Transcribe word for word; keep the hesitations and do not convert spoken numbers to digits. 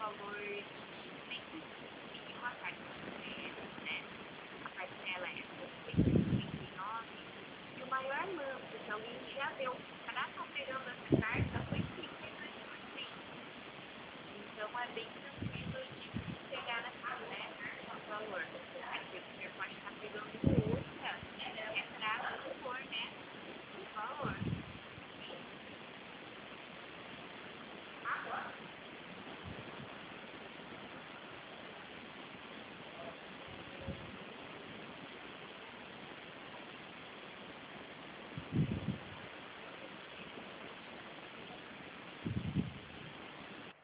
valor de cento e quinze mil a carta de crédito, né? A parcela é seiscentos e noventa e nove e o maior lance que alguém já deu para estar pegando essa carta foi trinta e dois por cento. Então é bem tranquilo de pegar assim, né? Esse valor. Aí você pode estar pegando